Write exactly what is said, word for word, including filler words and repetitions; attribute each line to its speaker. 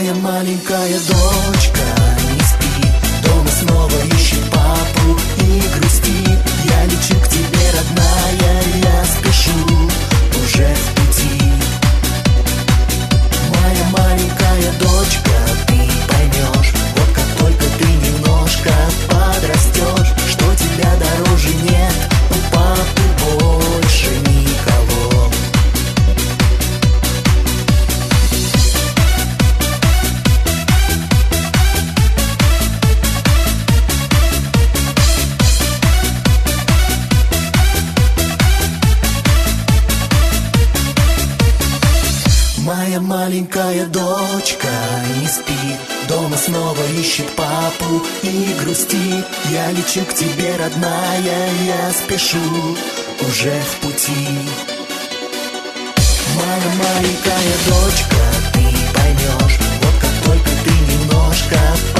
Speaker 1: Моя маленькая дочка не спит, дома снова ищет папу и грустит. Я лечу к тебе, родная, я спешу, уже в пути. Моя маленькая дочка, ты поймешь, вот как только ты немножко подрастешь, что тебя дороже нет у папы больше никого. Моя маленькая дочка не спит, дома снова ищет папу и грустит. Я лечу к тебе, родная, я спешу, уже в пути. Моя маленькая дочка, ты поймешь, вот как только ты немножко